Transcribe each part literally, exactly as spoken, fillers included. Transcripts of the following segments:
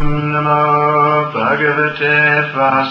Namo Bhagavate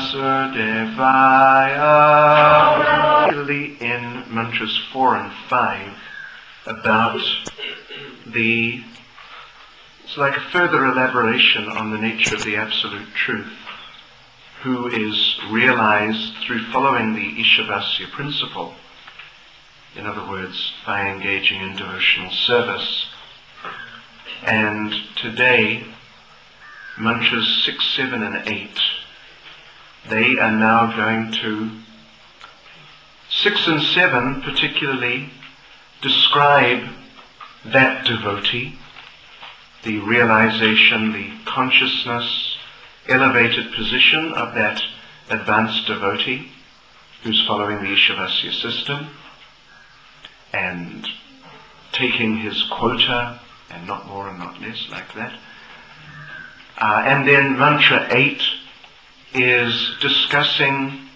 Vasudevaya. Particularly in mantras four and five, about the, it's like a further elaboration on the nature of the absolute truth, who is realized through following the Ishavasya principle. In other words, by engaging in devotional service. And today, mantras six, seven, and eight, they are now going to, six and seven particularly, describe that devotee, the realization, the consciousness, elevated position of that advanced devotee who's following the Ishavasya system and taking his quota, and not more and not less, like that. Uh, and then mantra eight is discussing,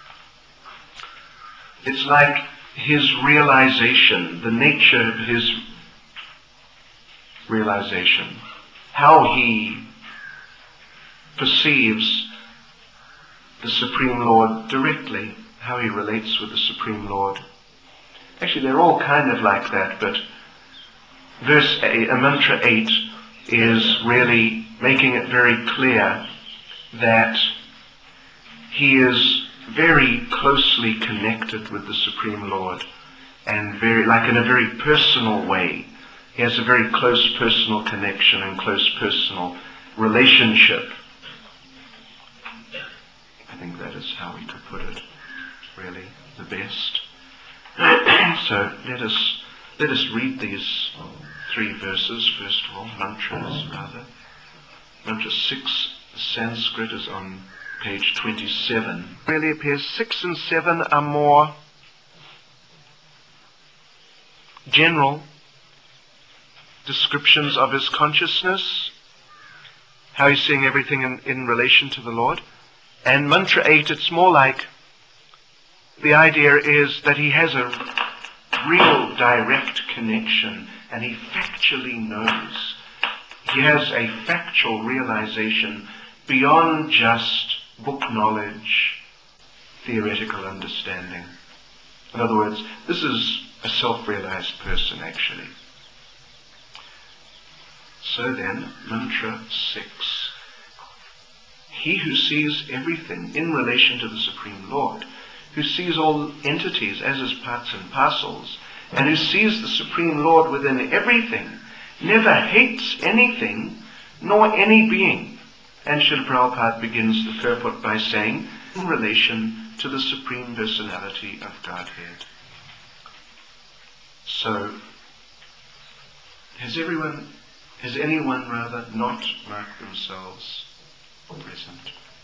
it's like his realization, the nature of his realization, how he perceives the Supreme Lord directly, how he relates with the Supreme Lord. Actually, they're all kind of like that, but verse eight, uh, mantra eight is really making it very clear that he is very closely connected with the Supreme Lord, and very, like in a very personal way. He has a very close personal connection and close personal relationship. I think that is how we could put it, really, the best. So let us let us read these three verses first of all, mantras rather. Mantra six, Sanskrit, is on page twenty-seven. Really appears six and seven are more general descriptions of his consciousness, how he's seeing everything in, in relation to the Lord. And mantra eight, it's more like, the idea is that he has a real direct connection, and he factually knows. He has a factual realization beyond just book knowledge, theoretical understanding. In other words, this is a self-realized person, actually. So then, mantra six. He who sees everything in relation to the Supreme Lord, who sees all entities as his parts and parcels, and who sees the Supreme Lord within everything, never hates anything, nor any being. And Srila Prabhupada begins the purport by saying, in relation to the Supreme Personality of Godhead. So, has everyone, has anyone rather not marked themselves present?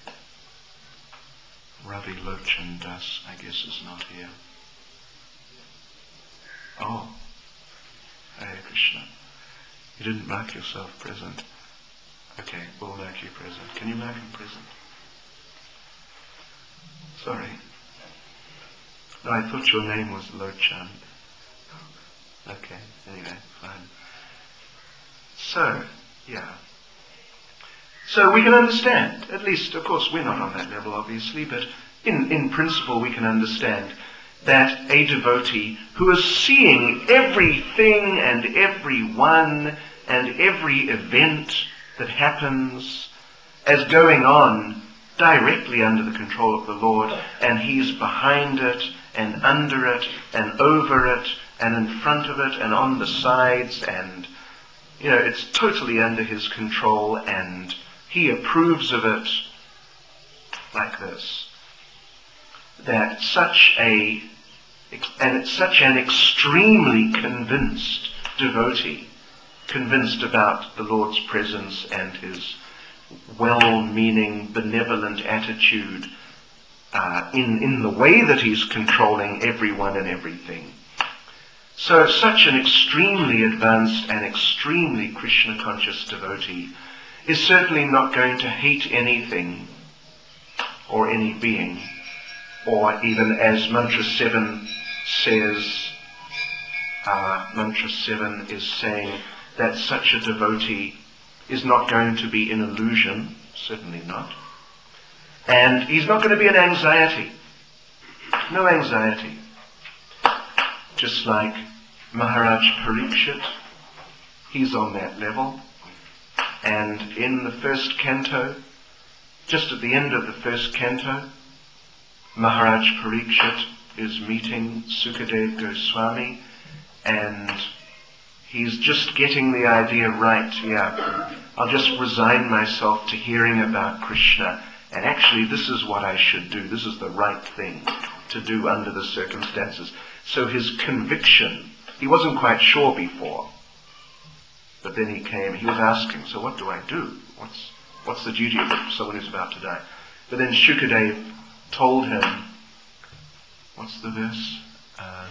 Ravi Lochan Das, I guess, is not here. Oh, Hare Krishna. You didn't mark yourself present. Okay, we'll mark you present. Can you mark him present? Sorry. No, I thought your name was Lochan. Okay, anyway, fine. So, yeah. So we can understand, at least, of course, we're not on that level, obviously, but in, in principle we can understand that a devotee who is seeing everything and everyone and every event that happens as going on directly under the control of the Lord, and he's behind it and under it and over it and in front of it and on the sides, and, you know, it's totally under his control, and he approves of it like this. That such a, and it's such an extremely convinced devotee, convinced about the Lord's presence and his well-meaning, benevolent attitude uh, in, in the way that he's controlling everyone and everything. So such an extremely advanced and extremely Krishna-conscious devotee is certainly not going to hate anything or any being, or even as mantra seven says, uh, mantra seven is saying that such a devotee is not going to be an illusion, certainly not. And he's not going to be an anxiety. No anxiety. Just like Maharaj Parikshit, he's on that level. And in the first canto, just at the end of the first canto, Maharaj Parikshit is meeting Sukadev Goswami, and he's just getting the idea right. Yeah, I'll just resign myself to hearing about Krishna, and actually this is what I should do. This is the right thing to do under the circumstances. So his conviction, he wasn't quite sure before, but then he came, he was asking, so what do I do? What's what's the duty of someone who's about to die? But then Shukadev told him, what's the verse? Uh,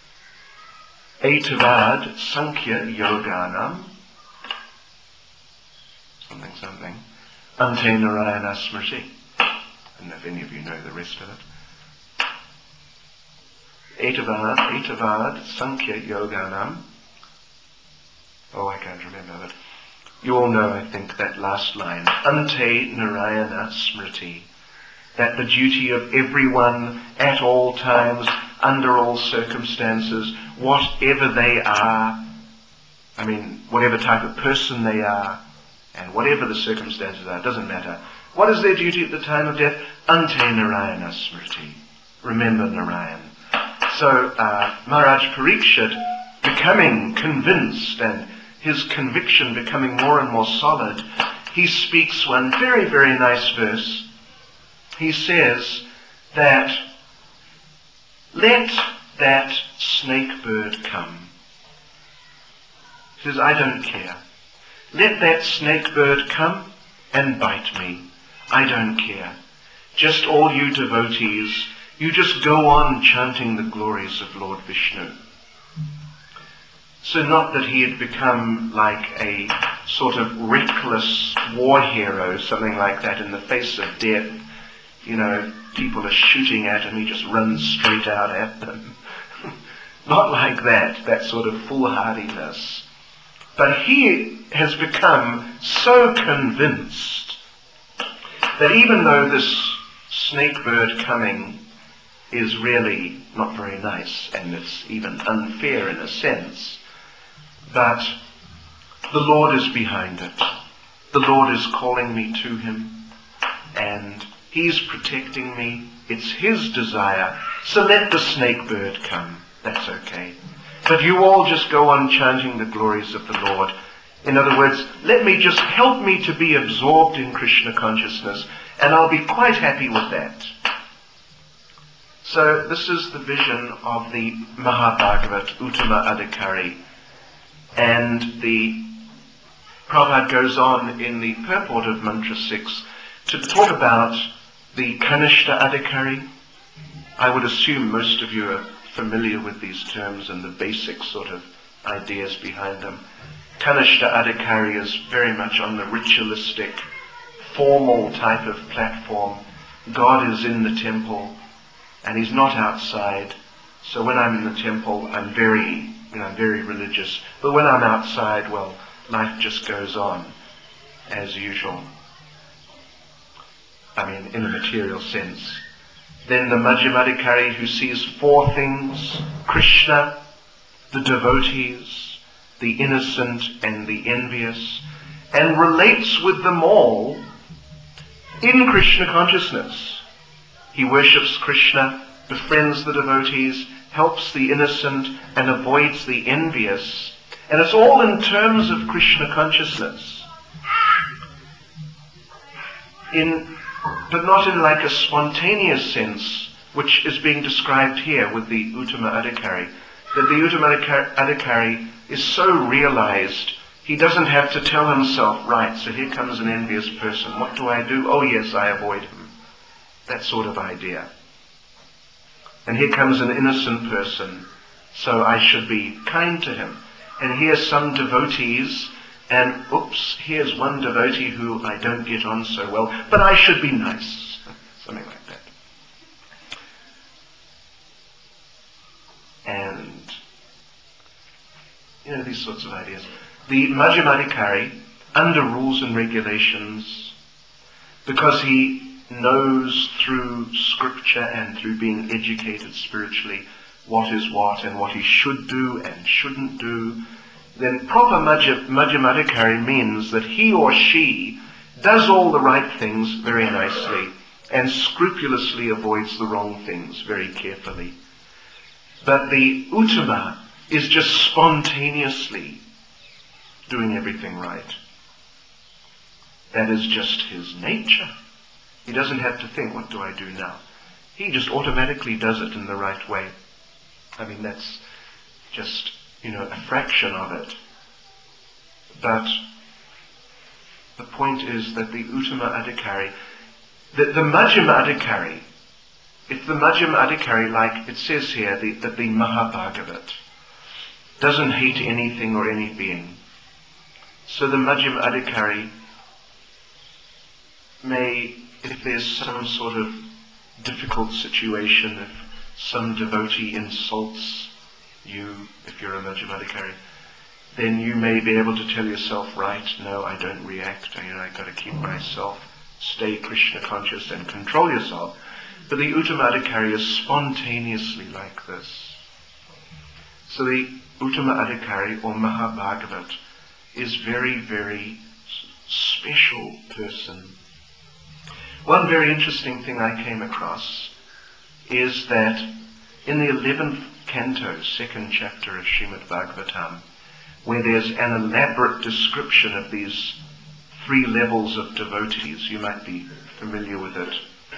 Etavad Sankhya Yoganam, something, something, Ante Narayana Smriti. I don't know if any of you know the rest of it. Etavad, Etavad Sankhya Yoganam. Oh, I can't remember, but you all know, I think, that last line. Ante Narayana Smriti. That the duty of everyone at all times, under all circumstances, whatever they are, I mean, whatever type of person they are, and whatever the circumstances are, it doesn't matter. What is their duty at the time of death? Ante Narayana Smriti. Remember Narayan. So uh, Maharaj Parikshit, becoming convinced and his conviction becoming more and more solid, he speaks one very, very nice verse. He says that, let that snake bird come. He says, I don't care. Let that snake bird come and bite me. I don't care. Just all you devotees, you just go on chanting the glories of Lord Vishnu. So not that he had become like a sort of reckless war hero, something like that, in the face of death. You know, people are shooting at him, he just runs straight out at them. Not like that, that sort of foolhardiness. But he has become so convinced that even though this snake bird coming is really not very nice, and it's even unfair in a sense, but the Lord is behind it. The Lord is calling me to him, and he's protecting me. It's his desire. So let the snake bird come. That's okay. But you all just go on chanting the glories of the Lord. In other words, let me just help me to be absorbed in Krishna consciousness, and I'll be quite happy with that. So this is the vision of the Mahabhagavat, Uttama Adhikari. And the Prabhupada goes on in the purport of Mantra six to talk about the Kanishta Adhikari. I would assume most of you are familiar with these terms and the basic sort of ideas behind them. Kanishta Adhikari is very much on the ritualistic, formal type of platform. God is in the temple and he's not outside. So when I'm in the temple, I'm very, you know, very religious. But when I'm outside, well, life just goes on as usual. I mean, in a material sense. Then the Madhyamadikari, who sees four things: Krishna, the devotees, the innocent and the envious, and relates with them all in Krishna consciousness. He worships Krishna, befriends the devotees, helps the innocent, and avoids the envious. And it's all in terms of Krishna consciousness. In but not in like a spontaneous sense, which is being described here with the Uttama Adhikari. That the Uttama Adhikari is so realized, he doesn't have to tell himself, right, so here comes an envious person, what do I do? Oh yes, I avoid him. That sort of idea. And here comes an innocent person, so I should be kind to him. And here's some devotees, and oops, here's one devotee who I don't get on so well, but I should be nice. Something like that. And, you know, these sorts of ideas. The Madhyamadikari, under rules and regulations, because he knows through scripture and through being educated spiritually what is what and what he should do and shouldn't do, then proper Madhyamadikari means that he or she does all the right things very nicely and scrupulously avoids the wrong things very carefully. But the Uttama is just spontaneously doing everything right. That is just his nature. He doesn't have to think, what do I do now? He just automatically does it in the right way. I mean, that's just, you know, a fraction of it. But the point is that the Uttama Adhikari, the, the Madhyama Adhikari, it's the Madhyama Adhikari, like it says here, the, that the Mahabhagavat doesn't hate anything or any being. So the Madhyama Adhikari may, if there's some sort of difficult situation, if some devotee insults you, if you're a Madhyamadikari, then you may be able to tell yourself, right, no, I don't react, you know, I've got to keep myself, stay Krishna conscious and control yourself. But the Uttama-adhikari is spontaneously like this. So the Uttama-adhikari, or Mahabhagavat, is very, very special person. One very interesting thing I came across is that in the eleventh canto, second chapter of Srimad Bhagavatam, where there's an elaborate description of these three levels of devotees, you might be familiar with it.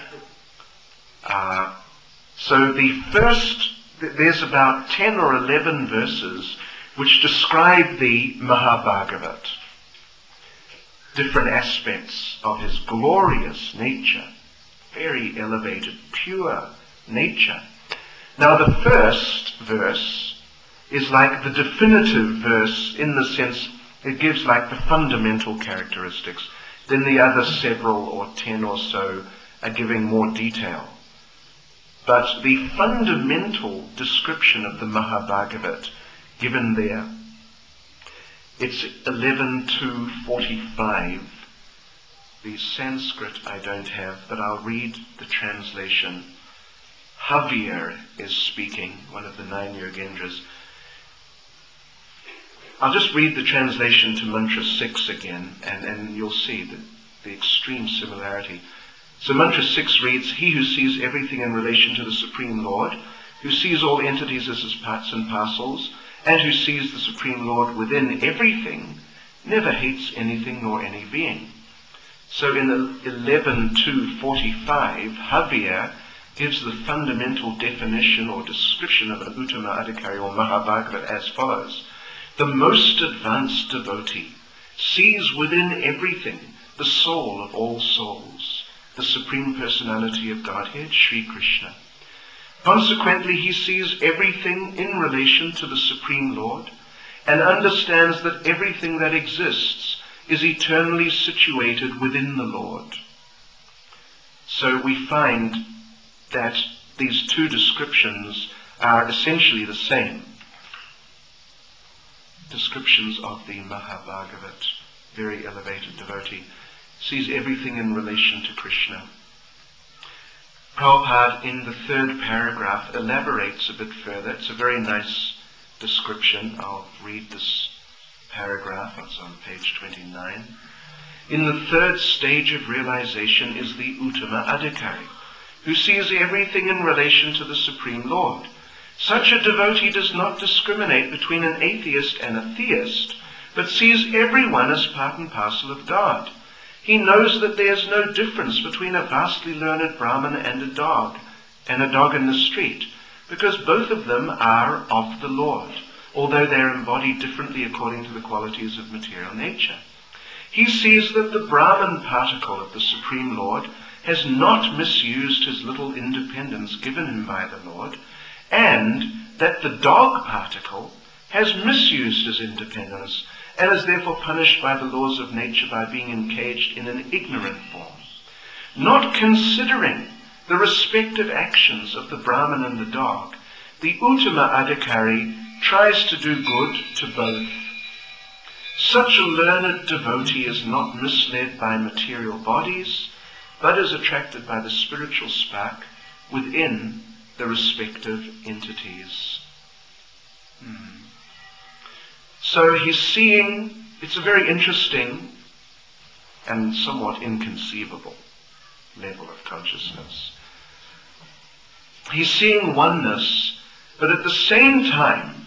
Uh, so the first, there's about ten or eleven verses which describe the Mahabhagavat, different aspects of his glorious nature, very elevated, pure nature. Now the first verse is like the definitive verse in the sense it gives like the fundamental characteristics. Then the other several or ten or so are giving more detail. But the fundamental description of the Mahabhagavat given there, it's eleven to forty-five. The Sanskrit I don't have, but I'll read the translation. Javier is speaking, one of the nine Yogendras. I'll just read the translation to Mantra six again, and, and you'll see the, the extreme similarity. So Mantra six reads, he who sees everything in relation to the Supreme Lord, who sees all entities as his parts and parcels, and who sees the Supreme Lord within everything, never hates anything nor any being. So in eleven to forty-five, Javier gives the fundamental definition or description of an Uttama Adhikari or Mahabhagavat as follows. The most advanced devotee sees within everything the soul of all souls, the Supreme Personality of Godhead, Sri Krishna. Consequently, he sees everything in relation to the Supreme Lord and understands that everything that exists is eternally situated within the Lord. So we find that these two descriptions are essentially the same. Descriptions of the Mahabhagavat, very elevated devotee, sees everything in relation to Krishna. Prabhupada, in the third paragraph, elaborates a bit further. It's a very nice description. I'll read this paragraph. It's on page twenty-nine. In the third stage of realization is the Uttama Adhikari, who sees everything in relation to the Supreme Lord. Such a devotee does not discriminate between an atheist and a theist, but sees everyone as part and parcel of God. He knows that there is no difference between a vastly learned Brahmin and a dog, and a dog in the street, because both of them are of the Lord, although they are embodied differently according to the qualities of material nature. He sees that the Brahmin particle of the Supreme Lord has not misused his little independence given him by the Lord, and that the dog particle has misused his independence and is therefore punished by the laws of nature by being encaged in an ignorant form. Not considering the respective actions of the Brahmin and the dog, the Uttama Adhikari tries to do good to both. Such a learned devotee is not misled by material bodies, but is attracted by the spiritual spark within the respective entities. Hmm. So he's seeing, it's a very interesting and somewhat inconceivable level of consciousness. He's seeing oneness, but at the same time,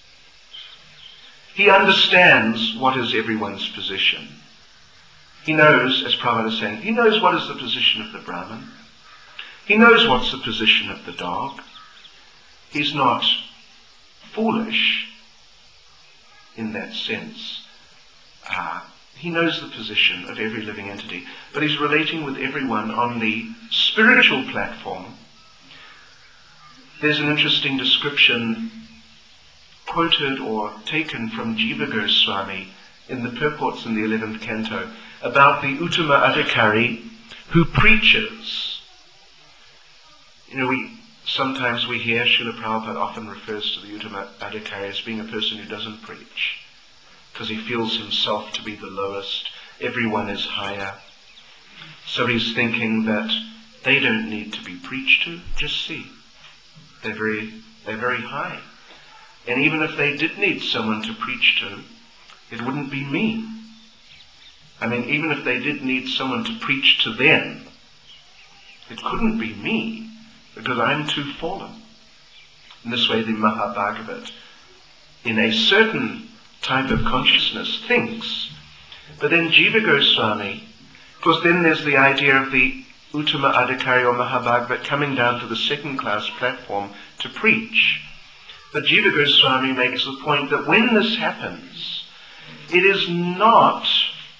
he understands what is everyone's position. He knows, as Prabhupada is saying, he knows what is the position of the Brahmin. He knows what's the position of the dog. He's not foolish in that sense. Uh, he knows the position of every living entity, but he's relating with everyone on the spiritual platform. There's an interesting description quoted or taken from Jiva Goswami in the purports in the eleventh canto about the Uttama Adhikari who preaches. You know, we sometimes we hear Srila Prabhupada often refers to the Uttama Adhikari as being a person who doesn't preach, because he feels himself to be the lowest, everyone is higher. So he's thinking that they don't need to be preached to, just see. They're very, they're very high. And even if they did need someone to preach to, it wouldn't be me. I mean, even if they did need someone to preach to them, it couldn't be me, because I'm too fallen. In this way, the Mahabhagavat, in a certain type of consciousness, thinks. But then Jiva Goswami, of course, then there's the idea of the Uttama Adhikari or Mahabhagavat coming down to the second class platform to preach. But Jiva Goswami makes the point that when this happens, it is not,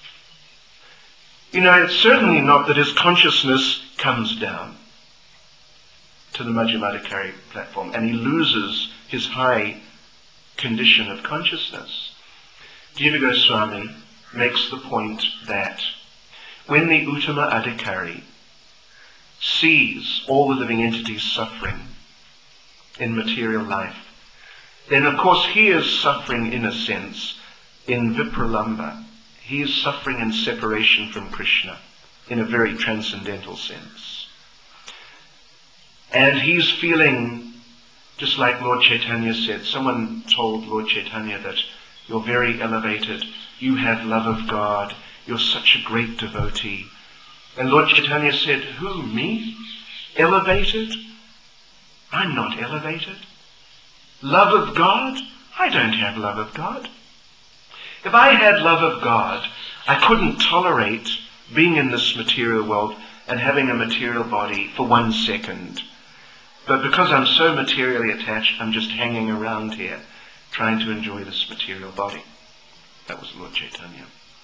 you know, it's certainly not that his consciousness comes down to the Madhyamadikari platform and he loses his high condition of consciousness. Jiva Goswami makes the point that when the Uttama Adhikari sees all the living entities suffering in material life, then of course he is suffering in a sense in Vipralamba. He is suffering in separation from Krishna in a very transcendental sense. And he's feeling, just like Lord Chaitanya said, someone told Lord Chaitanya that you're very elevated, you have love of God, you're such a great devotee. And Lord Chaitanya said, who, me? Elevated? I'm not elevated. Love of God? I don't have love of God. If I had love of God, I couldn't tolerate being in this material world and having a material body for one second. But because I'm so materially attached, I'm just hanging around here, trying to enjoy this material body. That was Lord Chaitanya.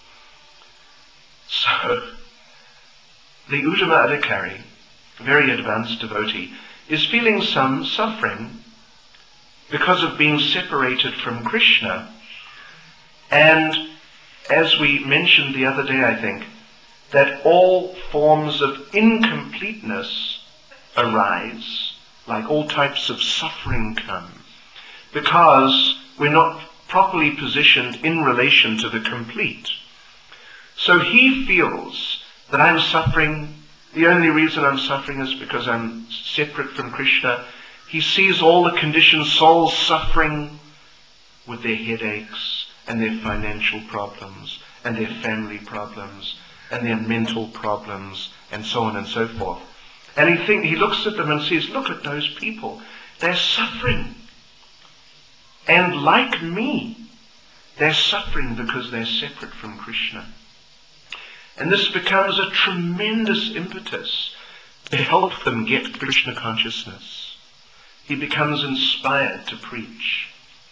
So, the Uttama Adhikari, a very advanced devotee, is feeling some suffering because of being separated from Krishna. And as we mentioned the other day, I think, that all forms of incompleteness arise, like all types of suffering come, because we're not properly positioned in relation to the complete. So he feels that I'm suffering, the only reason I'm suffering is because I'm separate from Krishna. He sees all the conditioned souls suffering with their headaches and their financial problems and their family problems and their mental problems and so on and so forth. And he think, he looks at them and says, look at those people. They're suffering. And like me, they're suffering because they're separate from Krishna. And this becomes a tremendous impetus to help them get Krishna consciousness. He becomes inspired to preach.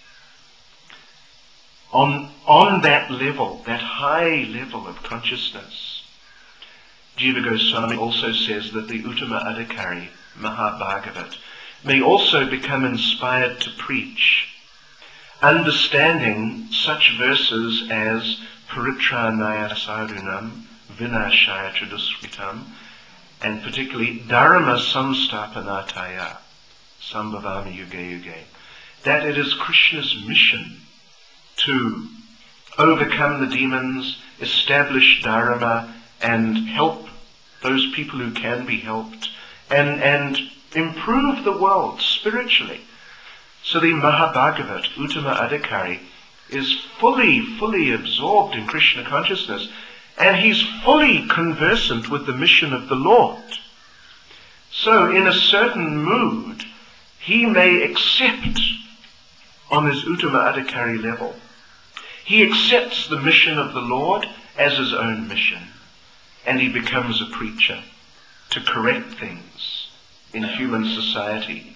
On, on that level, that high level of consciousness, Jiva Goswami also says that the Uttama Adhikari, Mahabhagavat, may also become inspired to preach, understanding such verses as Paritranaya Sarunam, Vinashaya Chaduskritam, and particularly Dharma Samstapanataya, Sambhavami Yuge Yuge, that it is Krishna's mission to overcome the demons, establish Dharma, and help those people who can be helped, and, and improve the world spiritually. So the Mahabhagavat, Uttama Adhikari, is fully, fully absorbed in Krishna consciousness, and he's fully conversant with the mission of the Lord. So in a certain mood, he may accept on his Uttama Adhikari level. He accepts the mission of the Lord as his own mission, and he becomes a preacher to correct things in human society.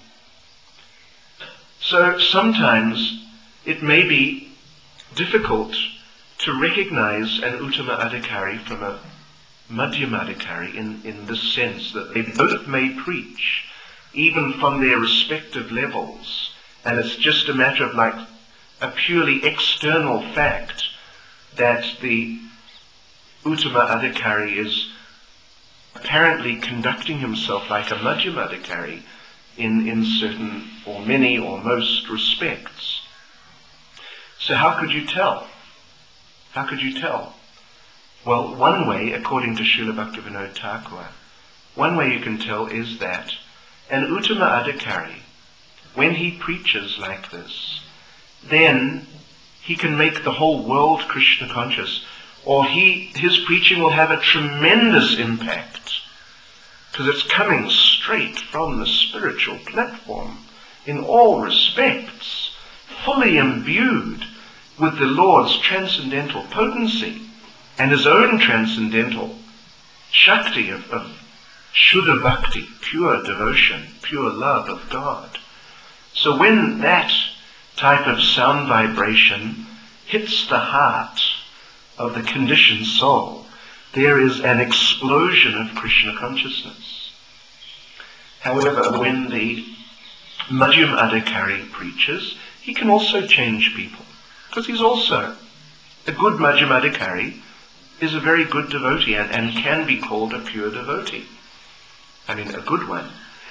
So sometimes it may be difficult to recognize an Uttama Adhikari from a Madhyama Adhikari in, in this sense that they both may preach, even from their respective levels, and it's just a matter of like a purely external fact that the Uttama Adhikari is apparently conducting himself like a Madhyama Adhikari in, in certain or many or most respects. So how could you tell? How could you tell? Well, one way, according to Srila Bhaktivinoda Thakur, one way you can tell is that an Uttama Adhikari, when he preaches like this, then he can make the whole world Krishna conscious, or he his preaching will have a tremendous impact, because it's coming straight from the spiritual platform in all respects, fully imbued with the Lord's transcendental potency and his own transcendental Shakti of, of Shuddha Bhakti, pure devotion, pure love of God. So when that type of sound vibration hits the heart of the conditioned soul, there is an explosion of Krishna consciousness. However, when the Madhyama Adhikari preaches, he can also change people, because he's also a good Madhyama Adhikari, is a very good devotee and, and can be called a pure devotee. I mean, a good one.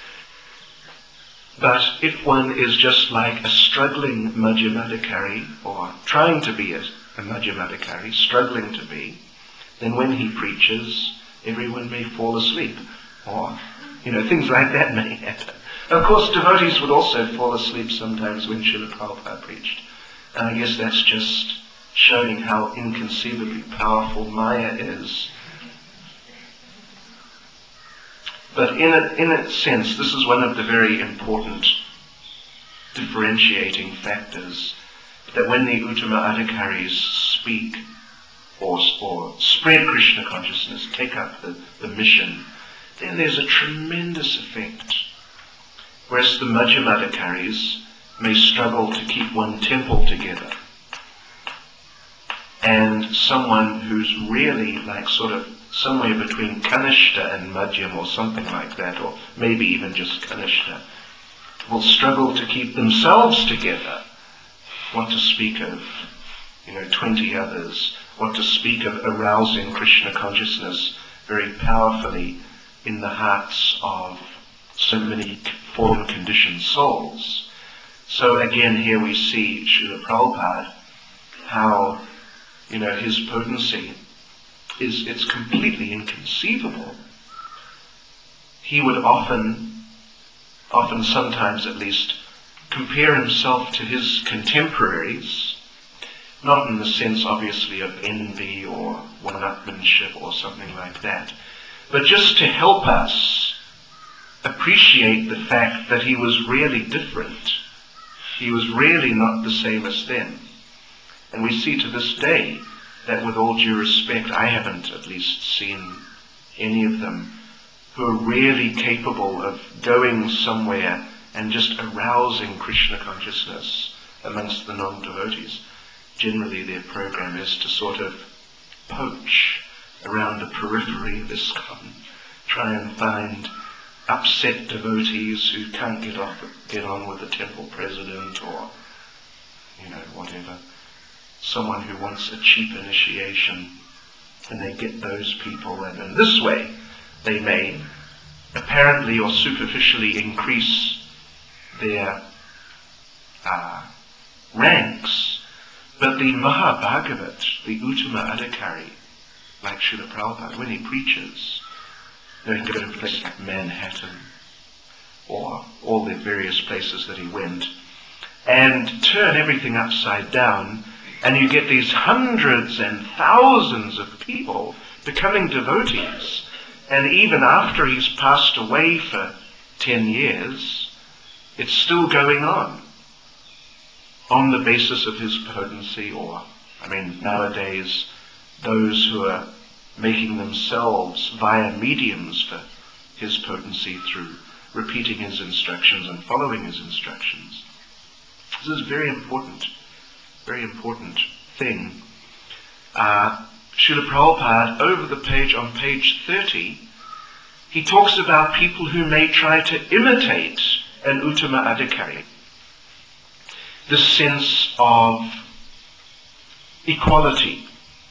But if one is just like a struggling Madhyama Adhikari, or trying to be a, a Madhyama Adhikari, struggling to be, then when he preaches, everyone may fall asleep, or, you know, things like that may happen. Of course, devotees would also fall asleep sometimes when Srila Prabhupada preached. And I guess that's just showing how inconceivably powerful Maya is. But in a, in a sense, this is one of the very important differentiating factors, that when the Uttama Adhikaris speak or, or spread Krishna consciousness, take up the, the mission, then there's a tremendous effect. Whereas the Madhyama Adhikaris may struggle to keep one temple together. And someone who's really like sort of somewhere between Kanishta and Madhyam or something like that, or maybe even just Kanishta, will struggle to keep themselves together. What to speak of, you know, twenty others. What to speak of arousing Krishna consciousness very powerfully in the hearts of so many fallen conditioned souls. So again, here we see Srila Prabhupada, how, you know, his potency is, it's completely inconceivable. He would often, often sometimes at least, compare himself to his contemporaries, not in the sense obviously of envy or one-upmanship or something like that, but just to help us appreciate the fact that he was really different. He was really not the same as them. And we see to this day that, with all due respect, I haven't at least seen any of them who are really capable of going somewhere and just arousing Krishna consciousness amongst the non-devotees. Generally their program is to sort of poach around the periphery of ISKCON, try and find upset devotees who can't get off, get on with the temple president, or, you know, whatever. Someone who wants a cheap initiation, and they get those people, and in this way they may apparently or superficially increase their uh, ranks, But the Mahabhagavat, the Uttama Adhikari, like Srila Prabhupada, when he preaches, you know, he can go to places like Manhattan, or all the various places that he went, and turn everything upside down, and you get these hundreds and thousands of people becoming devotees. And even after he's passed away for ten years, it's still going on, on the basis of his potency, or, I mean, nowadays, those who are making themselves via mediums for his potency through repeating his instructions and following his instructions. This is very important, very important thing. Uh, Srila Prabhupada, over the page, on page thirty, he talks about people who may try to imitate an Uttama Adhikari. This sense of equality,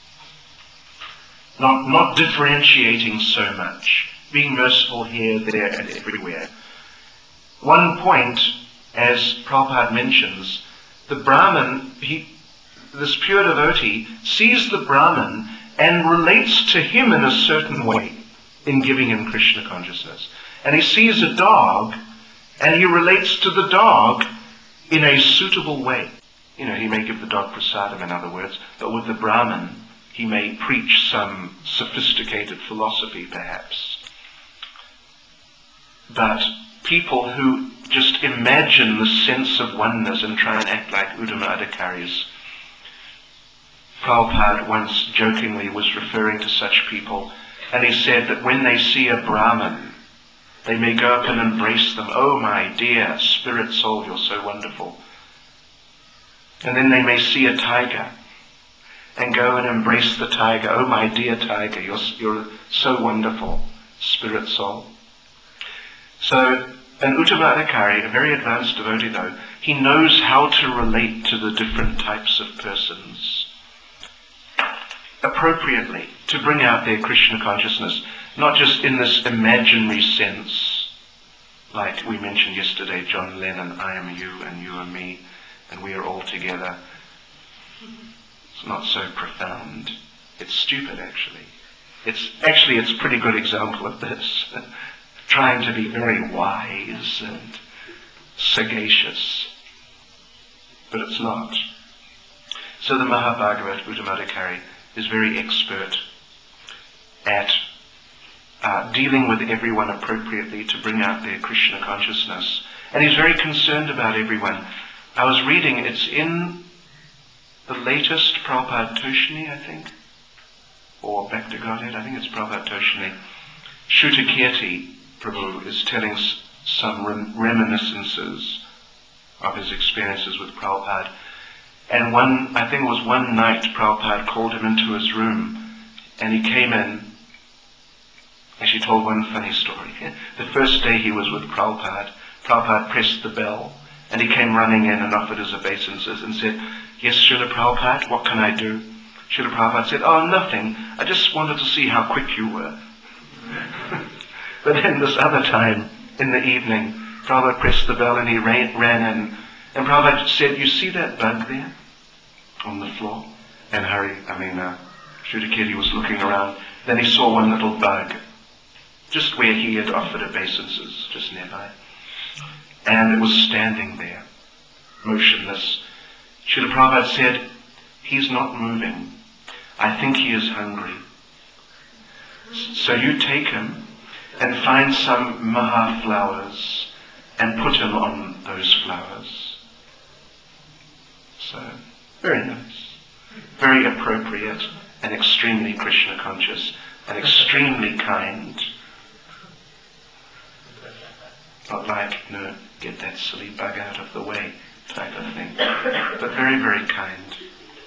not, not differentiating so much, being merciful here, there, and everywhere. One point, as Prabhupada mentions, the Brahmin, he, this pure devotee, sees the Brahmin and relates to him in a certain way in giving him Krishna consciousness. And he sees a dog, and he relates to the dog in a suitable way. You know, he may give the dog prasadam, in other words, but with the Brahmin, he may preach some sophisticated philosophy, perhaps. But people who just imagine the sense of oneness and try and act like Uttama Adhikaris. Prabhupada once jokingly was referring to such people, and he said that when they see a Brahmin, they may go up and embrace them. Oh, my dear spirit soul, you're so wonderful. And then they may see a tiger and go and embrace the tiger. Oh, my dear tiger, you're, you're so wonderful, spirit soul. So, an Uttama Adhikari, a very advanced devotee though, he knows how to relate to the different types of persons appropriately to bring out their Krishna consciousness, not just in this imaginary sense, like we mentioned yesterday, John Lennon, I am you and you are me, and we are all together. It's not so profound. It's stupid, actually. It's actually, it's a pretty good example of this. Trying to be very wise and sagacious. But it's not. So the Mahabhagavat, Uttama Adhikari, is very expert at uh, dealing with everyone appropriately to bring out their Krishna consciousness. And he's very concerned about everyone. I was reading, it's in the latest Prabhupada Toshni, I think, or Bhakti Godhead, I think it's Prabhupada Toshni. Shrutakirti Prabhu is telling some rem- reminiscences of his experiences with Prabhupada. And one, I think it was one night, Prabhupada called him into his room, and he came in, and she told one funny story. The first day he was with Prabhupada, Prabhupada pressed the bell, and he came running in and offered his obeisances and said, yes, Srila Prabhupada, what can I do? Srila Prabhupada said, oh, nothing, I just wanted to see how quick you were. But then this other time, in the evening, Prabhupada pressed the bell and he ran, ran in. And Prabhupada said, you see that bug there on the floor? And Hari, I mean, uh, Shrutakirti was looking around. Then he saw one little bug, just where he had offered obeisances, just nearby. And it was standing there, motionless. Srila Prabhupada said, he's not moving. I think he is hungry. So you take him and find some maha flowers and put him on those flowers. So, very nice. Very appropriate and extremely Krishna conscious and extremely kind. Not like, you know, get that silly bug out of the way type of thing. But very, very kind.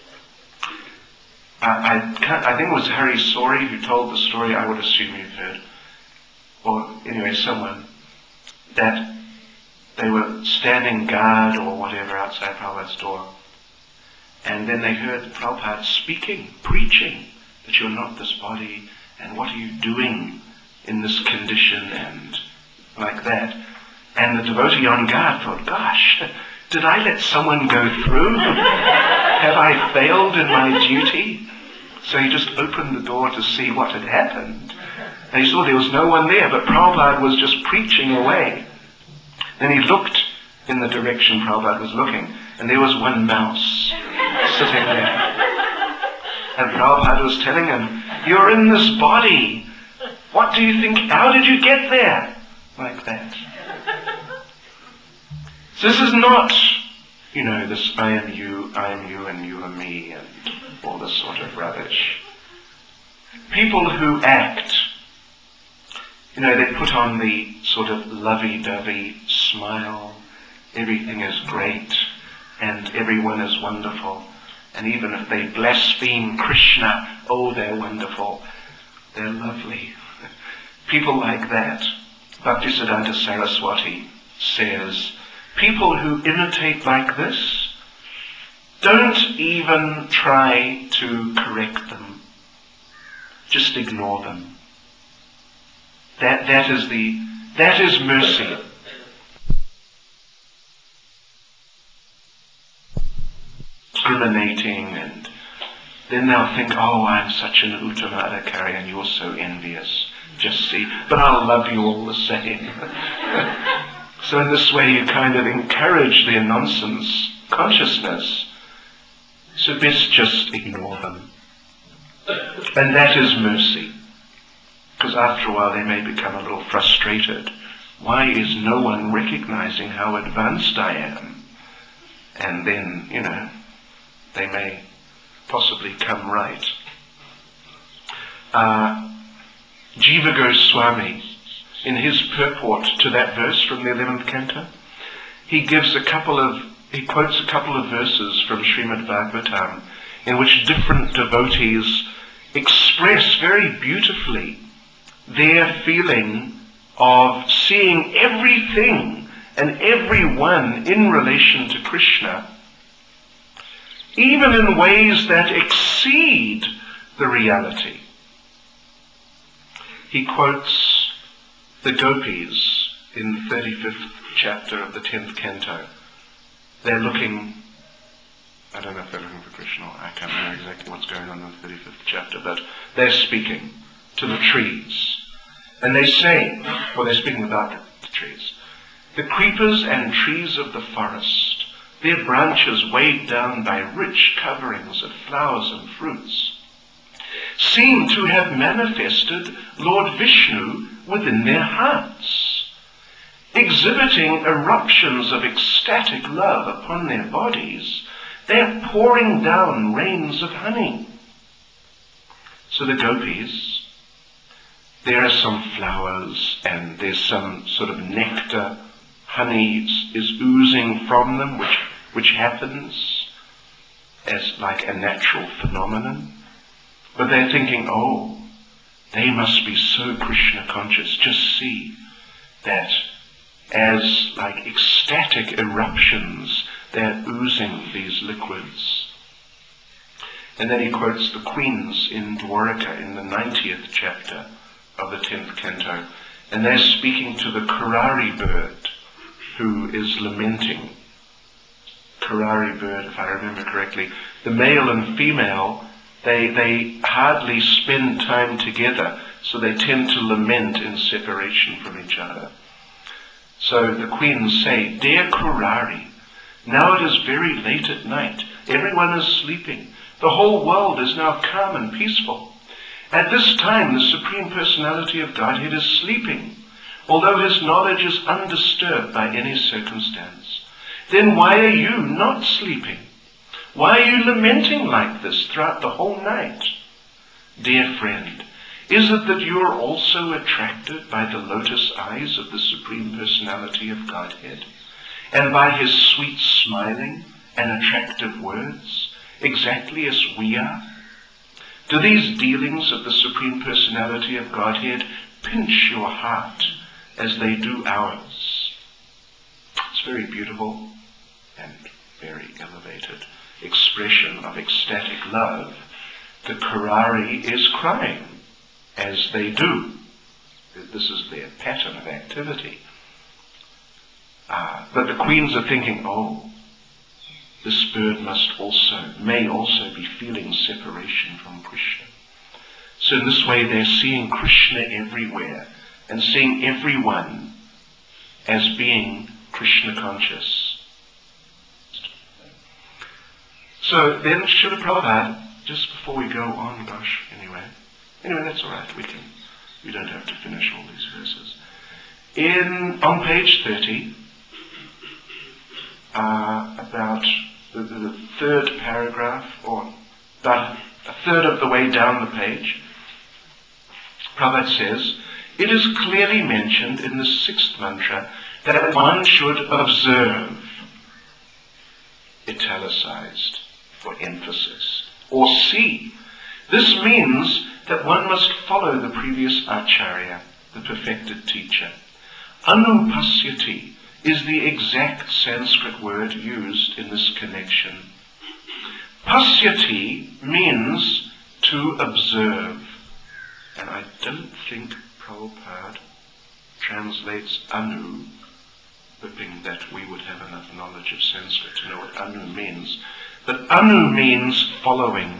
I, I, can't, I think it was Hari Sori who told the story, I would assume you've heard, or anyway, someone, that they were standing guard or whatever outside Prabhupada's door, and then they heard Prabhupada speaking, preaching, that you're not this body, and what are you doing in this condition, and like that. And the devotee on guard thought, gosh, Did I let someone go through? Have I failed in my duty? So he just opened the door to see what had happened. And he saw there was no one there, but Prabhupada was just preaching away. Then he looked in the direction Prabhupada was looking, and there was one mouse sitting there. And Prabhupada was telling him, "You're in this body. What do you think? How did you get there?" Like that. So this is not, you know, this I am you, I am you, and you are me, and all this sort of rubbish. People who act, you know, they put on the sort of lovey-dovey smile, everything is great, and everyone is wonderful. And even if they blaspheme Krishna, oh, they're wonderful. They're lovely. People like that. Bhaktisiddhanta Saraswati says, people who imitate like this, don't even try to correct them. Just ignore them. That, that is the, that is mercy. Discriminating, and then they'll think, oh, I'm such an Uttama Adhikari and you're so envious. Just see, but I'll love you all the same. So in this way you kind of encourage their nonsense consciousness. So best just ignore them. And that is mercy. Because after a while they may become a little frustrated. Why is no one recognizing how advanced I am? And then, you know, they may possibly come right. Uh, Jiva Goswami, in his purport to that verse from the eleventh canto, he gives a couple of, he quotes a couple of verses from Srimad Bhagavatam in which different devotees express very beautifully their feeling of seeing everything and everyone in relation to Krishna, even in ways that exceed the reality. He quotes the gopis in the thirty-fifth chapter of the tenth canto. They're looking, I don't know if they're looking for Krishna, I can't remember exactly what's going on in the thirty-fifth chapter, but they're speaking to the trees. And they say, well, they're speaking about the trees, the creepers and trees of the forest, their branches weighed down by rich coverings of flowers and fruits, seem to have manifested Lord Vishnu within their hearts, exhibiting eruptions of ecstatic love upon their bodies. They are pouring down rains of honey. So the gopis, there are some flowers and there's some sort of nectar, honey is oozing from them, which, which happens as like a natural phenomenon. But they're thinking, oh, they must be so Krishna conscious. Just see that as like ecstatic eruptions, they're oozing these liquids. And then he quotes the queens in Dwaraka in the ninetieth chapter of the tenth canto. And they're speaking to the Karari bird who is lamenting. Karari bird, if I remember correctly. The male and female, They, they hardly spend time together, so they tend to lament in separation from each other. So the queens say, "Dear Kurari, now it is very late at night. Everyone is sleeping. The whole world is now calm and peaceful. At this time, the Supreme Personality of Godhead is sleeping, although his knowledge is undisturbed by any circumstance. Then why are you not sleeping? Why are you lamenting like this throughout the whole night? Dear friend, is it that you are also attracted by the lotus eyes of the Supreme Personality of Godhead, and by his sweet smiling and attractive words, exactly as we are? Do these dealings of the Supreme Personality of Godhead pinch your heart as they do ours?" It's very beautiful and very elevated expression of ecstatic love. The Karari is crying, as they do. This is their pattern of activity. Uh, but the queens are thinking, oh, this bird must also, may also be feeling separation from Krishna. So in this way they're seeing Krishna everywhere and seeing everyone as being Krishna conscious. So then Srila Prabhupada, just before we go on, gosh, anyway, anyway that's all right, we can, we don't have to finish all these verses. In, on page thirty, uh, about the, the third paragraph, or about a third of the way down the page, Prabhupada says, it is clearly mentioned in the sixth mantra that one should observe, italicized for emphasis, or see. This means that one must follow the previous acharya, the perfected teacher. Anupasyati is the exact Sanskrit word used in this connection. Pasyati means to observe. And I don't think Prabhupada translates anu, hoping that we would have enough knowledge of Sanskrit to know what anu means. But anu means following.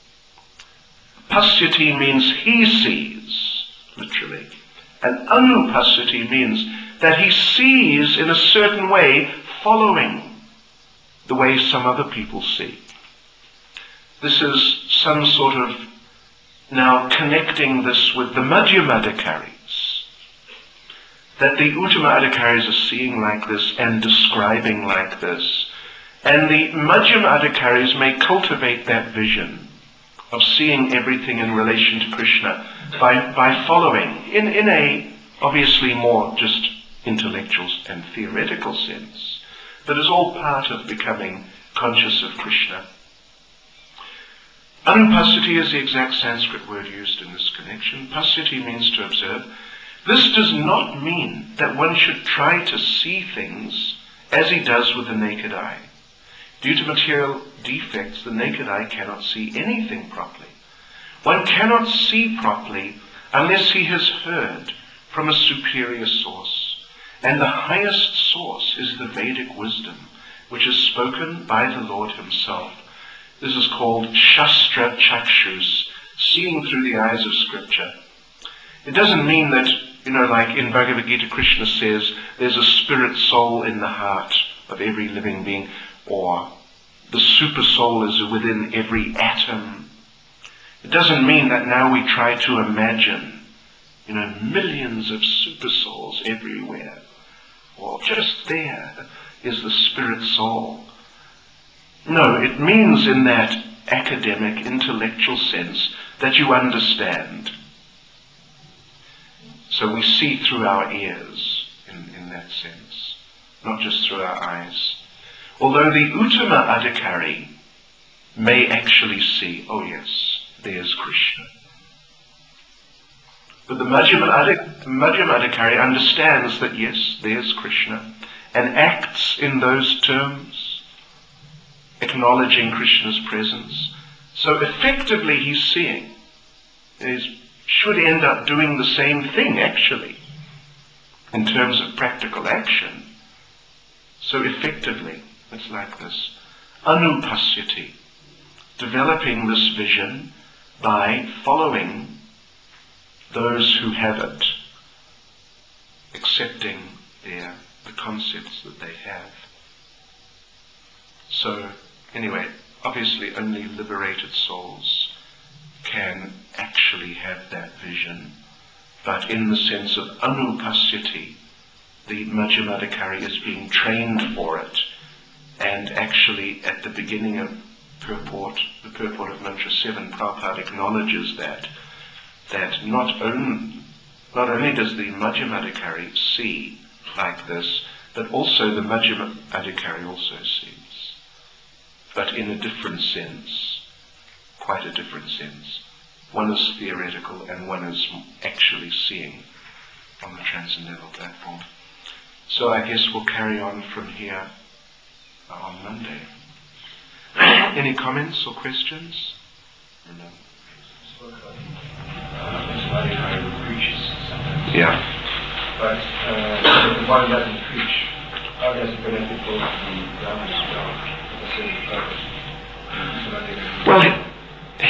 Pasyati means he sees, literally. And anupasyati means that he sees in a certain way, following the way some other people see. This is some sort of, now connecting this with the Madhyamadhikaris, that the Uttama-adhikaris are seeing like this and describing like this. And the Madhyamadhikaris may cultivate that vision of seeing everything in relation to Krishna by, by following, in, in a obviously more just intellectual and theoretical sense, but is all part of becoming conscious of Krishna. Anupasyati is the exact Sanskrit word used in this connection. Pasyati means to observe. This does not mean that one should try to see things as he does with the naked eye. Due to material defects, the naked eye cannot see anything properly. One cannot see properly unless he has heard from a superior source. And the highest source is the Vedic wisdom, which is spoken by the Lord himself. This is called Shastra Chakshus, seeing through the eyes of Scripture. It doesn't mean that, you know, like in Bhagavad Gita, Krishna says, there's a spirit soul in the heart of every living being, or the super soul is within every atom. It doesn't mean that now we try to imagine, you know, millions of super souls everywhere, or just there is the spirit soul. No, it means in that academic, intellectual sense that you understand. So we see through our ears in, in that sense, not just through our eyes. Although the Uttama Adhikari may actually see, oh yes, there's Krishna. But the Madhyama Adhikari understands that yes, there's Krishna, and acts in those terms, acknowledging Krishna's presence. So effectively he's seeing. He should end up doing the same thing, actually, in terms of practical action. So effectively, it's like this. Anupasyati, developing this vision by following those who have it, accepting their, the concepts that they have. So, anyway, obviously only liberated souls can actually have that vision. But in the sense of anupasyati, the Madhyamadhikari is being trained for it. And actually at the beginning of purport, the purport of Mantra seven, Prabhupada acknowledges that, that not only, not only does the Madhyamadhikari see like this, but also the Madhyamadhikari also sees. But in a different sense, quite a different sense. One is theoretical and one is actually seeing on the transcendental platform. So I guess we'll carry on from here uh, on Monday. Any comments or questions? No. Yeah. But uh, if one doesn't preach, how does it benefit both the Brahman as well? Let's say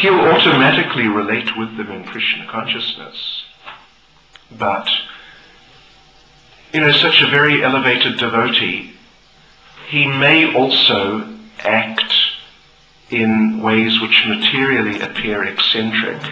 he'll automatically relate with them in Krishna consciousness. But, you know, such a very elevated devotee, he may also act in ways which materially appear eccentric.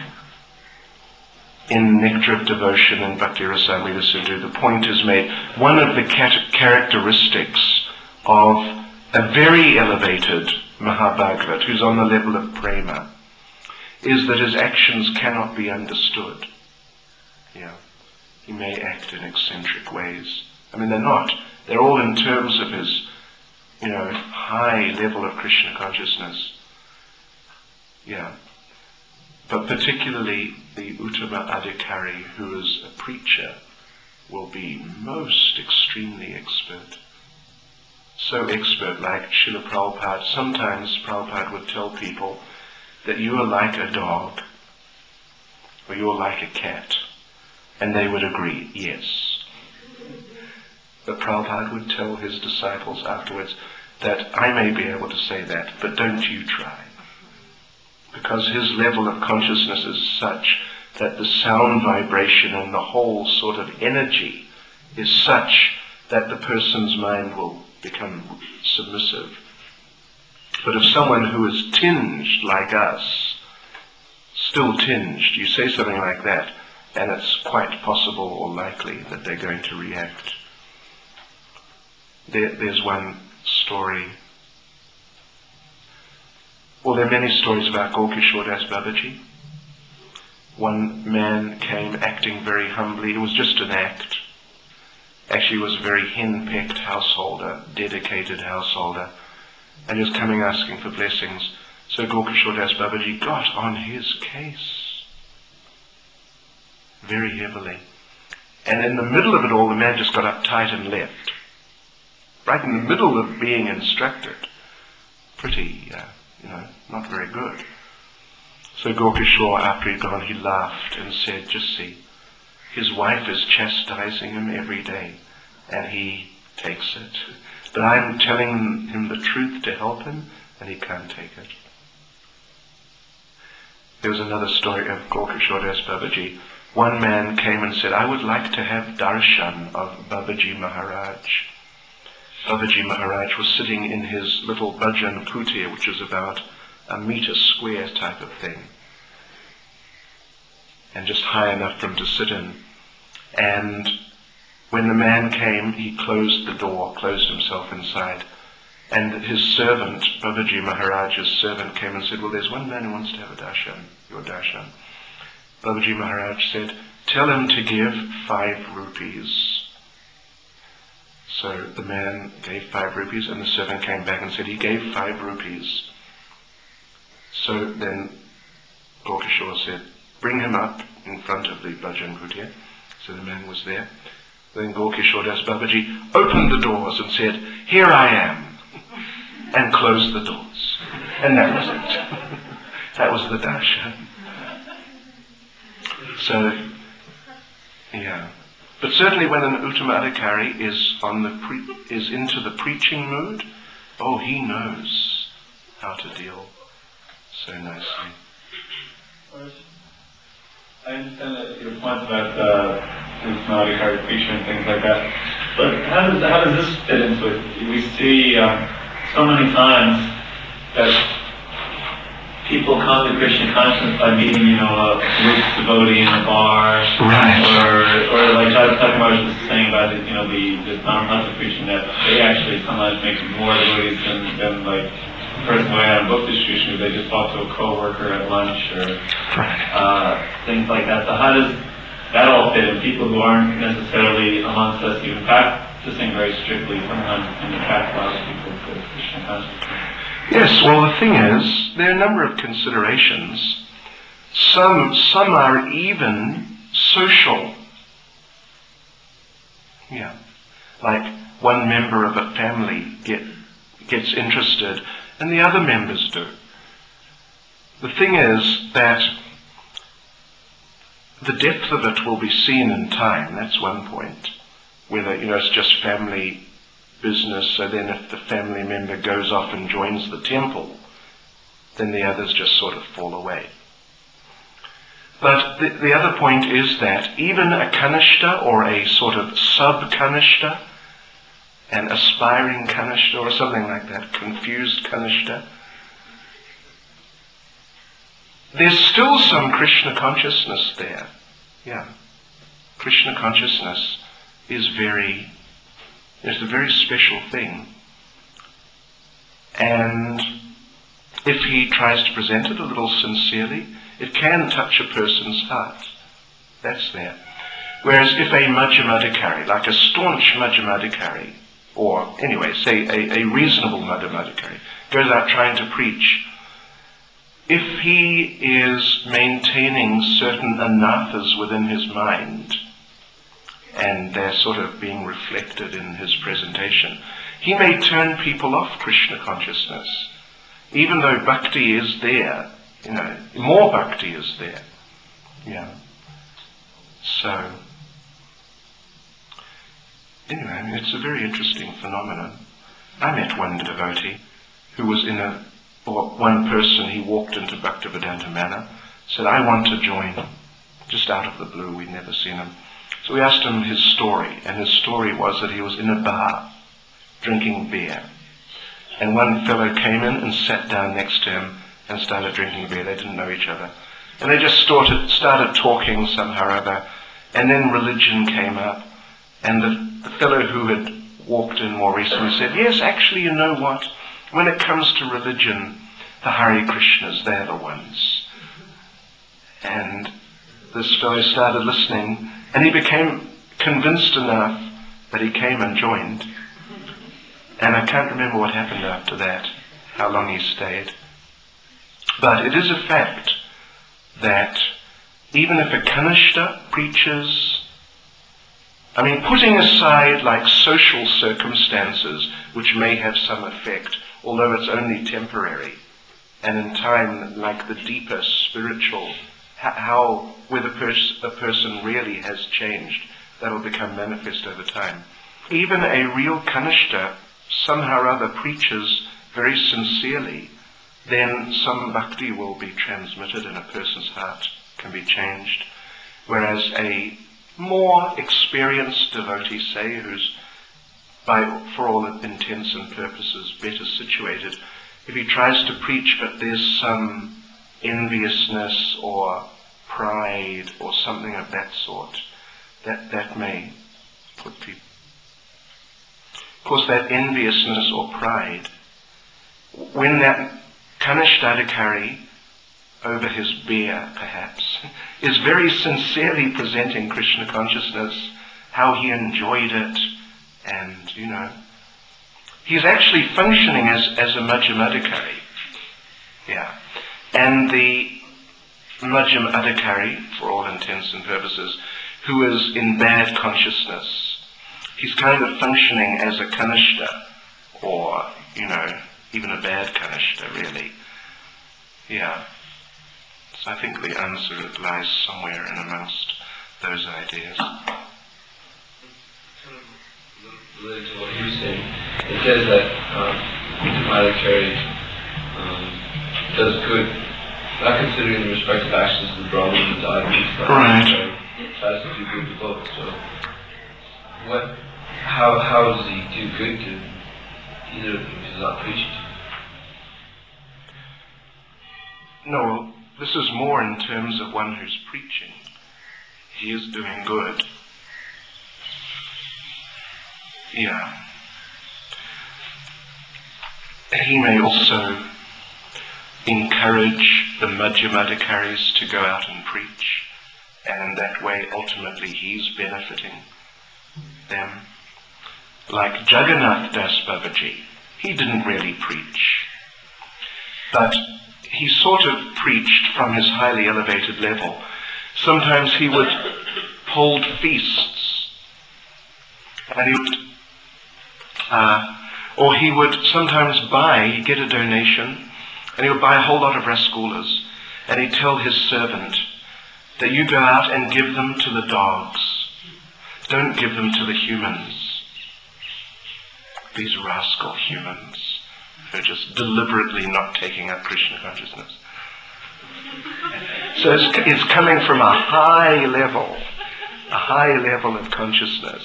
In Nectar of Devotion and Bhakti Rasamrita Sindhu, the point is made, one of the cat- characteristics of a very elevated Mahabhagavat, who's on the level of prema, is that his actions cannot be understood. Yeah. He may act in eccentric ways. I mean, they're not. They're all in terms of his, you know, high level of Krishna consciousness. Yeah. But particularly the Uttama Adhikari, who is a preacher, will be most extremely expert. So expert, like Srila Prabhupada. Sometimes Prabhupada would tell people that you are like a dog, or you are like a cat. And they would agree, yes. But Prabhupada would tell his disciples afterwards that I may be able to say that, but don't you try. Because his level of consciousness is such that the sound vibration and the whole sort of energy is such that the person's mind will become submissive. But if someone who is tinged like us, still tinged, you say something like that, and it's quite possible or likely that they're going to react. There, there's one story. Well, there are many stories about Gaurkishore Das Babaji. One man came acting very humbly. It was just an act. Actually, he was a very hen-pecked householder, dedicated householder, and he was coming asking for blessings. So Gaurkishore Das Babaji got on his case very heavily. And in the middle of it all, the man just got uptight and left. Right in the middle of being instructed. Pretty, uh, you know, not very good. So Gaurkishore, after he'd gone, he laughed and said, just see, his wife is chastising him every day, and he takes it. But I'm telling him the truth to help him, and he can't take it. There was another story of Gaurkishore Das Babaji. One man came and said, I would like to have darshan of Babaji Maharaj. Babaji Maharaj was sitting in his little bhajan kutir, which is about a meter square type of thing, and just high enough for him to sit in. And when the man came, he closed the door, closed himself inside, and his servant, Babaji Maharaj's servant, came and said, well, there's one man who wants to have a darshan, your darshan. Babaji Maharaj said, tell him to give five rupees. So the man gave five rupees, and the servant came back and said he gave five rupees. So then Gaurkishore said, bring him up in front of the bhajan kutir. So the man was there. Then Gaurkishore Das Babaji opened the doors and said, here I am, and closed the doors. And that was it. That was the darshan. So, yeah. But certainly when an Uttama Adhikari is on the pre- is into the preaching mood, oh, he knows how to deal so nicely. I understand that your point about uh, Uttama Adhikari preacher and things like that, but how does how does this fit into it? We see um, so many times that people come to Krishna consciousness by meeting, you know, a rich devotee in a bar, right? Or, or like I was talking about, I was just saying about the, you know, the the Dhammapada preaching that they actually sometimes make more devotees than, than like a person way on a book distribution, where they just talk to a coworker at lunch or uh, things like that. So how does that all fit in? People who aren't necessarily amongst us even practicing very strictly sometimes can attract a lot of people to Krishna consciousness. Yes, well the thing is, there are a number of considerations. Some, some are even social. Yeah. Like one member of a family get, gets interested and the other members do. The thing is that the depth of it will be seen in time, that's one point. Whether, you know, it's just family business, so then if the family member goes off and joins the temple, then the others just sort of fall away. But the, the other point is that even a kanishta or a sort of sub-kanishta, an aspiring kanishta or something like that, confused kanishta, there's still some Krishna consciousness there. Yeah. Krishna consciousness is very, is a very special thing. And if he tries to present it a little sincerely, it can touch a person's heart. That's there. Whereas if a Madhyamadikari, like a staunch Madhyamadikari, or anyway, say a, a reasonable Madhyamadikari, goes out trying to preach, if he is maintaining certain anathas within his mind, and they're sort of being reflected in his presentation, he may turn people off Krishna consciousness, even though bhakti is there. You know, more bhakti is there. Yeah. So, anyway, it's a very interesting phenomenon. I met one devotee who was in a, or one person, he walked into Bhaktivedanta Manor, said, I want to join. Just out of the blue, we'd never seen him. So we asked him his story, and his story was that he was in a bar, drinking beer. And one fellow came in and sat down next to him and started drinking beer. They didn't know each other. And they just started, started talking somehow or other. And then religion came up. And the, the fellow who had walked in more recently said, yes, actually, you know what? When it comes to religion, the Hare Krishnas, they're the ones. And this fellow started listening, and he became convinced enough that he came and joined. And I can't remember what happened after that, how long he stayed. But it is a fact that even if a kanishta preaches, I mean, putting aside like social circumstances which may have some effect, although it's only temporary, and in time, like the deeper spiritual, how, whether pers- a person really has changed, that will become manifest over time. Even a real kanishta somehow or other preaches very sincerely, then some bhakti will be transmitted in a person's heart, can be changed. Whereas a more experienced devotee, say, who's by, for all intents and purposes, better situated, if he tries to preach but there's some enviousness or pride or something of that sort, that, that may put people. Of course, that enviousness or pride, when that Kanishtadikari over his beer, perhaps, is very sincerely presenting Krishna consciousness, how he enjoyed it, and, you know, he's actually functioning as, as a Madhyamadikari. Yeah. And the Madhyamadikari, for all intents and purposes, who is in bad consciousness, he's kind of functioning as a kanishta, or, you know, even a bad kanishta, really. Yeah. So I think the answer lies somewhere in amongst those ideas. Related to what you were saying, it says that um, Madhyamadikari um, does good, not considering the respective actions of the Brahman and the Dharma. Right. Tries to do good to both. So, what? How how does he do good to either of them if he's not preaching? No, this is more in terms of one who's preaching. He is doing good. Yeah. He may also encourage the Madhyamadikaris to go out and preach, and in that way ultimately he's benefiting them. Like Jagannath Das Babaji, he didn't really preach, but he sort of preached from his highly elevated level. Sometimes he would hold feasts, and he would, uh, or he would sometimes buy, he'd get a donation, and he would buy a whole lot of rasgulas, and he'd tell his servant that you go out and give them to the dogs. Don't give them to the humans. These rascal humans who are just deliberately not taking up Krishna consciousness. So it's, it's coming from a high level, a high level of consciousness.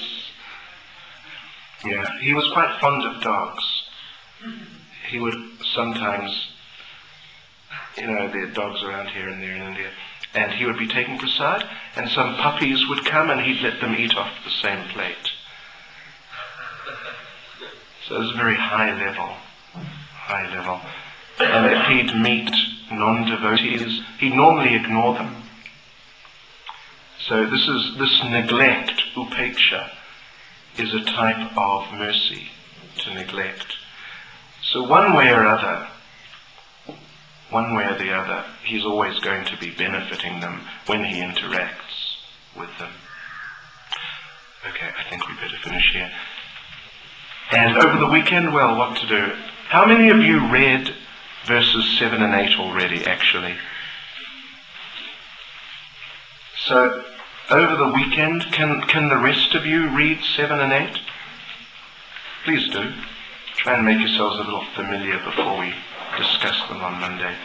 Yeah, he was quite fond of dogs. He would sometimes, you know, there are dogs around here and there in India, and he would be taking prasad, and some puppies would come and he'd let them eat off the same plate. So it was very high level, high level. And if he'd meet non-devotees, he'd normally ignore them. So this is this neglect, upeksha, is a type of mercy, to neglect. So one way or other, one way or the other, he's always going to be benefiting them when he interacts with them. Okay, I think we better finish here. And over the weekend, well, what to do? How many of you read verses seven and eight already, actually? So, over the weekend, can, can the rest of you read seven and eight? Please do. Try and make yourselves a little familiar before we discuss them on Monday.